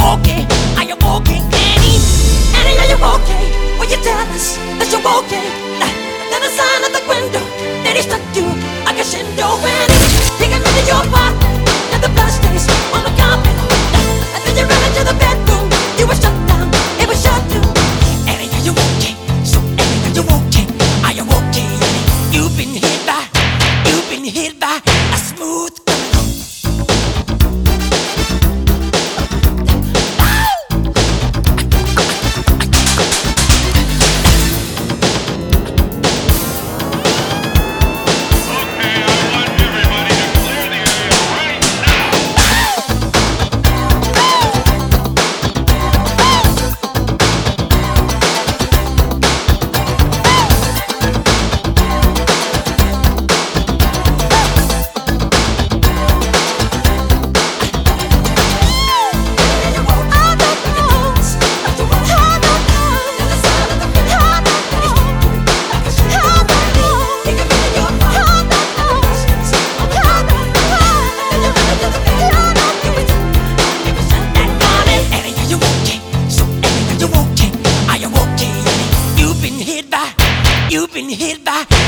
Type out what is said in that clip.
okay? Are you okay, Annie? Annie, are you okay? Will you tell us that you're okay? Then a sign at the window that he stuck you like a shindo. Annie, you can into your apartment and the blood stains on the carpet. And then you ran into the bedroom. You were shut down. It was shut too. Annie, are you okay? So Annie, are you okay? Are you okay, Annie? You've been hit by a smooth criminal. You've been hit by